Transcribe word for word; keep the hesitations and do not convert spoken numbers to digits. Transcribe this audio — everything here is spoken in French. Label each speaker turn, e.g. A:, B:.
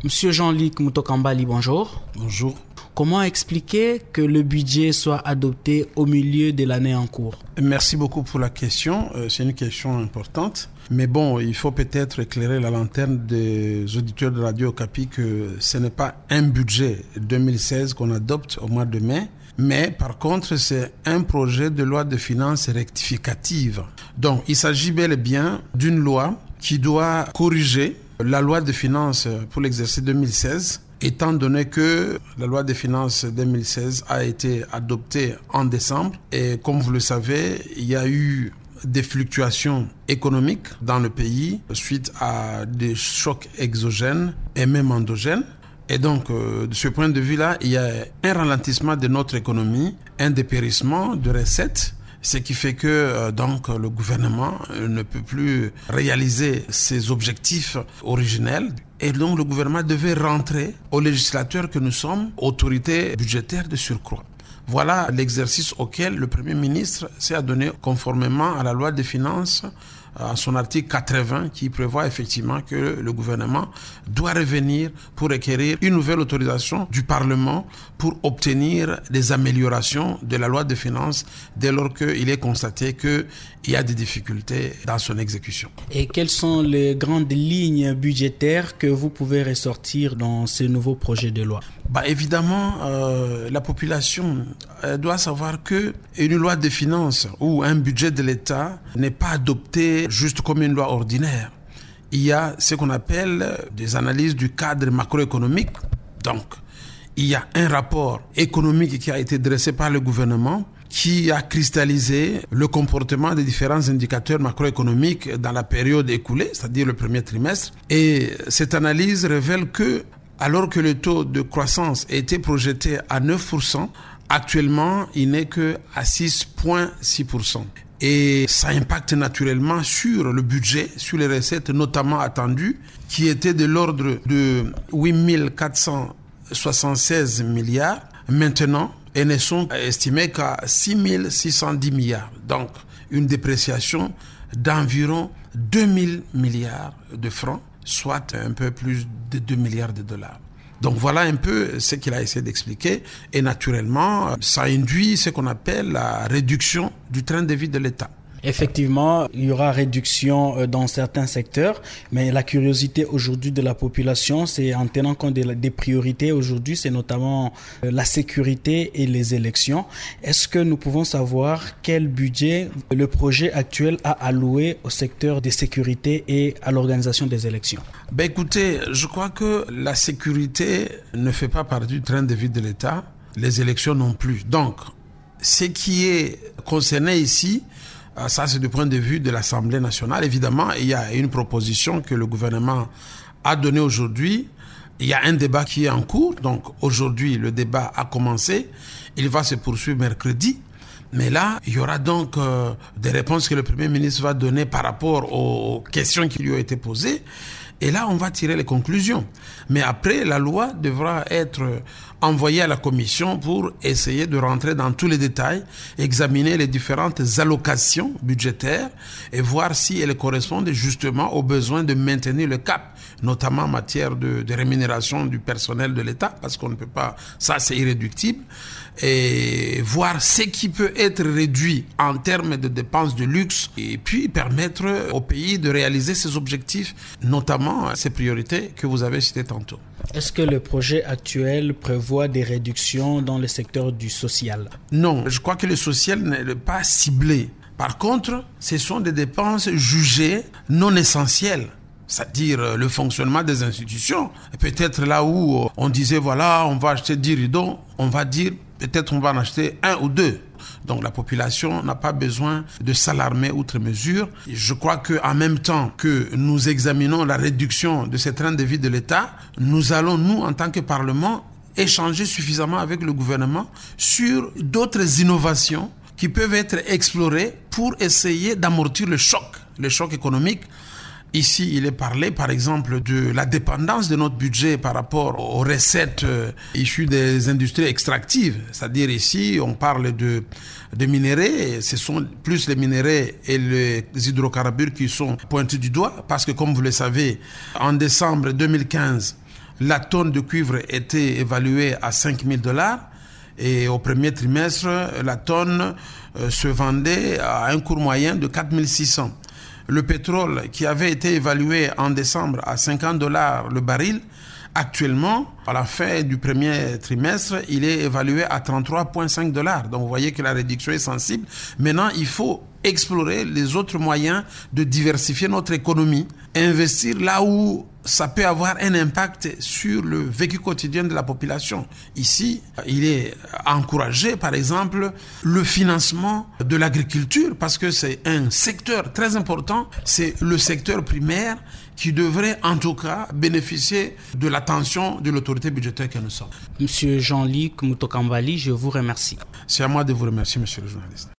A: Monsieur Jean-Luc Mutokambali, bonjour.
B: Bonjour.
A: Comment expliquer que le budget soit adopté au milieu de l'année en cours?
B: Merci beaucoup pour la question. C'est une question importante. Mais bon, il faut peut-être éclairer la lanterne des auditeurs de Radio Okapi que ce n'est pas un budget deux mille seize qu'on adopte au mois de mai. Mais par contre, c'est un projet de loi de finances rectificative. Donc, il s'agit bel et bien d'une loi qui doit corriger la loi de finances pour l'exercice deux mille seize, étant donné que la loi des finances deux mille seize a été adoptée en décembre. Et comme vous le savez, il y a eu des fluctuations économiques dans le pays suite à des chocs exogènes et même endogènes. Et donc, euh, de ce point de vue-là, il y a un ralentissement de notre économie, un dépérissement de recettes, ce qui fait que euh, donc le gouvernement ne peut plus réaliser ses objectifs originels. Et donc, le gouvernement devait rentrer aux législateurs que nous sommes, autorités budgétaires de surcroît. Voilà l'exercice auquel le Premier ministre s'est adonné conformément à la loi des finances, à son article quatre-vingts, qui prévoit effectivement que le gouvernement doit revenir pour requérir une nouvelle autorisation du Parlement pour obtenir des améliorations de la loi des finances dès lors qu'il est constaté qu'il y a des difficultés dans son exécution.
A: Et quelles sont les grandes lignes budgétaires que vous pouvez ressortir dans ce nouveau projet de loi?
B: Bah évidemment, euh, la population euh, doit savoir que une loi de finances ou un budget de l'État n'est pas adopté juste comme une loi ordinaire. Il y a ce qu'on appelle des analyses du cadre macroéconomique. Donc, il y a un rapport économique qui a été dressé par le gouvernement qui a cristallisé le comportement des différents indicateurs macroéconomiques dans la période écoulée, c'est-à-dire le premier trimestre. Et cette analyse révèle que alors que le taux de croissance était projeté à neuf pour cent, actuellement, il n'est que à six virgule six pour cent. Et ça impacte naturellement sur le budget, sur les recettes notamment attendues, qui étaient de l'ordre de huit mille quatre cent soixante-seize milliards. Maintenant, elles ne sont estimées qu'à six mille six cent dix milliards. Donc, une dépréciation d'environ deux mille milliards de francs, soit un peu plus de deux milliards de dollars. Donc voilà un peu ce qu'il a essayé d'expliquer. Et naturellement, ça induit ce qu'on appelle la réduction du train de vie de l'État.
A: Effectivement, il y aura réduction dans certains secteurs, mais la curiosité aujourd'hui de la population, c'est en tenant compte des priorités aujourd'hui, c'est notamment la sécurité et les élections. Est-ce que nous pouvons savoir quel budget le projet actuel a alloué au secteur des sécurités et à l'organisation des élections?
B: Ben écoutez, je crois que la sécurité ne fait pas partie du train de vie de l'État, les élections non plus. Donc, ce qui est concerné ici, ça, c'est du point de vue de l'Assemblée nationale. Évidemment, il y a une proposition que le gouvernement a donnée aujourd'hui. Il y a un débat qui est en cours. Donc, aujourd'hui, le débat a commencé. Il va se poursuivre mercredi. Mais là, il y aura donc euh, des réponses que le Premier ministre va donner par rapport aux questions qui lui ont été posées. Et là, on va tirer les conclusions. Mais après, la loi devra être envoyée à la commission pour essayer de rentrer dans tous les détails, examiner les différentes allocations budgétaires et voir si elles correspondent justement aux besoins de maintenir le cap, notamment en matière de, de rémunération du personnel de l'État, parce qu'on ne peut pas, ça c'est irréductible, et voir ce qui peut être réduit en termes de dépenses de luxe et puis permettre au pays de réaliser ses objectifs, notamment ces priorités que vous avez citées tantôt.
A: Est-ce que le projet actuel prévoit des réductions dans le secteur du social?
B: Non, je crois que le social n'est pas ciblé. Par contre, ce sont des dépenses jugées non essentielles. C'est-à-dire le fonctionnement des institutions. Peut-être là où on disait, voilà, on va acheter dix rideaux, on va dire, peut-être on va en acheter un ou deux. Donc la population n'a pas besoin de s'alarmer outre mesure. Je crois qu'en même temps que nous examinons la réduction de ces trains de vie de l'État, nous allons, nous, en tant que Parlement, échanger suffisamment avec le gouvernement sur d'autres innovations qui peuvent être explorées pour essayer d'amortir le choc, le choc économique. Ici, il est parlé, par exemple, de la dépendance de notre budget par rapport aux recettes euh, issues des industries extractives. C'est-à-dire ici, on parle de, de minéraux. Ce sont plus les minéraux et les hydrocarbures qui sont pointés du doigt. Parce que, comme vous le savez, en décembre deux mille quinze, la tonne de cuivre était évaluée à cinq mille dollars. Et au premier trimestre, la tonne euh, se vendait à un cours moyen de quatre mille six cents. Le pétrole, qui avait été évalué en décembre à cinquante dollars le baril, actuellement, à la fin du premier trimestre, il est évalué à trente-trois virgule cinq dollars. Donc vous voyez que la réduction est sensible. Maintenant, il faut explorer les autres moyens de diversifier notre économie, investir là où ça peut avoir un impact sur le vécu quotidien de la population. Ici, il est encouragé, par exemple, le financement de l'agriculture, parce que c'est un secteur très important, c'est le secteur primaire qui devrait en tout cas bénéficier de l'attention de l'autorité budgétaire que nous sommes.
A: Monsieur Jean-Luc Mutokambali, je vous remercie.
B: C'est à moi de vous remercier, monsieur le journaliste.